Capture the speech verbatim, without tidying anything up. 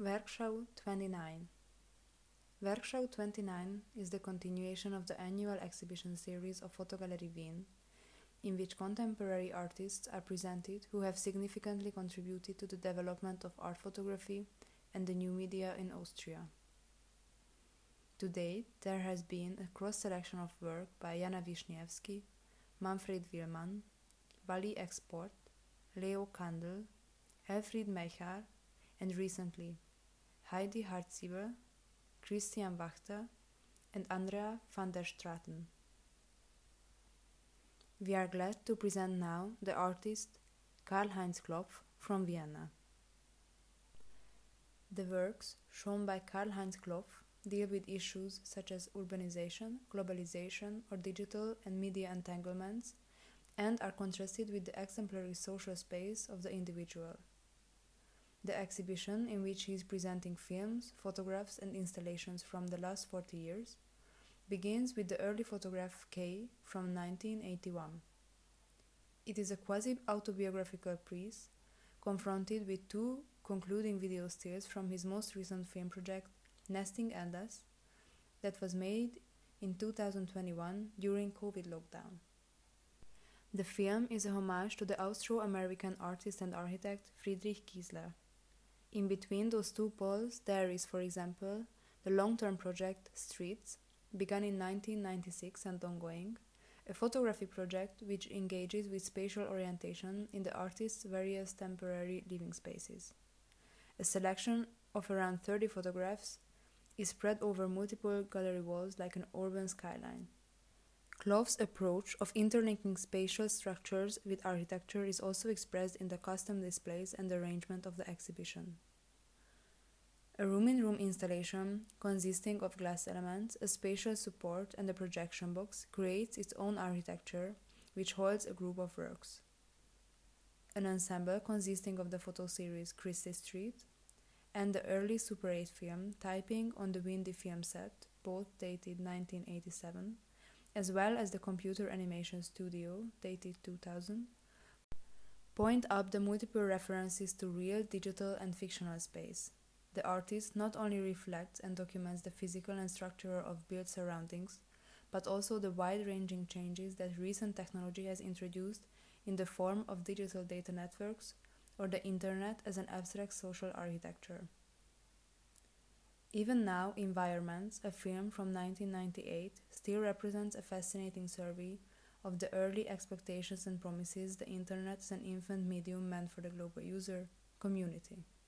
Werkschau twenty-nine. Werkschau twenty-nine is the continuation of the annual exhibition series of Fotogalerie Wien, in which contemporary artists are presented who have significantly contributed to the development of art photography and the new media in Austria. To date, there has been a cross-selection of work by Jana Wiśniewski, Manfred Willmann, Bali Export, Leo Kandel, Elfried Meichar, and recently Heidi Hartzibel, Christian Wachter, and Andrea van der Straten. We are glad to present now the artist Karl-Heinz Klopf from Vienna. The works shown by Karl-Heinz Klopf deal with issues such as urbanization, globalization, or digital and media entanglements, and are contrasted with the exemplary social space of the individual. The exhibition, in which he is presenting films, photographs, and installations from the last forty years, begins with the early photograph K from nineteen eighty-one. It is a quasi-autobiographical piece confronted with two concluding video stills from his most recent film project, Nesting Elders, that was made in two thousand twenty-one during COVID lockdown. The film is a homage to the Austro-American artist and architect Friedrich Kiesler. In between those two poles, there is, for example, the long-term project Streets, begun in nineteen ninety-six and ongoing, a photography project which engages with spatial orientation in the artist's various temporary living spaces. A selection of around thirty photographs is spread over multiple gallery walls like an urban skyline. Klopf's approach of interlinking spatial structures with architecture is also expressed in the custom displays and arrangement of the exhibition. A room-in-room installation consisting of glass elements, a spatial support, and a projection box creates its own architecture, which holds a group of works. An ensemble consisting of the photo series Christie Street and the early Super eight film Typing on the Windy film set, both dated nineteen eighty-seven, as well as the computer animation studio, dated two thousand, point up the multiple references to real, digital, and fictional space. The artist not only reflects and documents the physical and structural of built surroundings, but also the wide-ranging changes that recent technology has introduced in the form of digital data networks or the internet as an abstract social architecture. Even now, Environments, a film from nineteen ninety-eight, still represents a fascinating survey of the early expectations and promises the internet as an infant medium meant for the global user community.